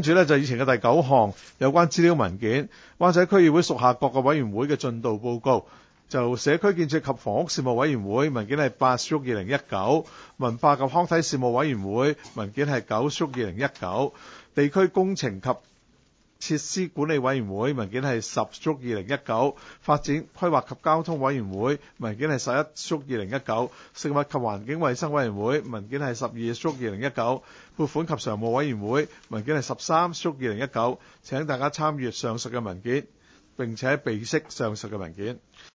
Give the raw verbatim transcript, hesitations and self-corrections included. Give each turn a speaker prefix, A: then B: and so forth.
A: 跟住咧就以前嘅第九項有關資料文件，灣仔區議會屬下各個委員會嘅進度報告。就社區建設及房屋事務委員會文件係八 /二零一九，文化及康體事務委員會文件係九 /二零一九，地區工程及設施管理委員會文件係十 /二零一九，發展規劃及交通委員會文件係十一 /二零一九，食物及環境衛生委員會文件係十二 /二零一九，撥款及常務委員會文件係十三 /二零一九。請大家參閱上述嘅文件，並且備悉上述嘅文件。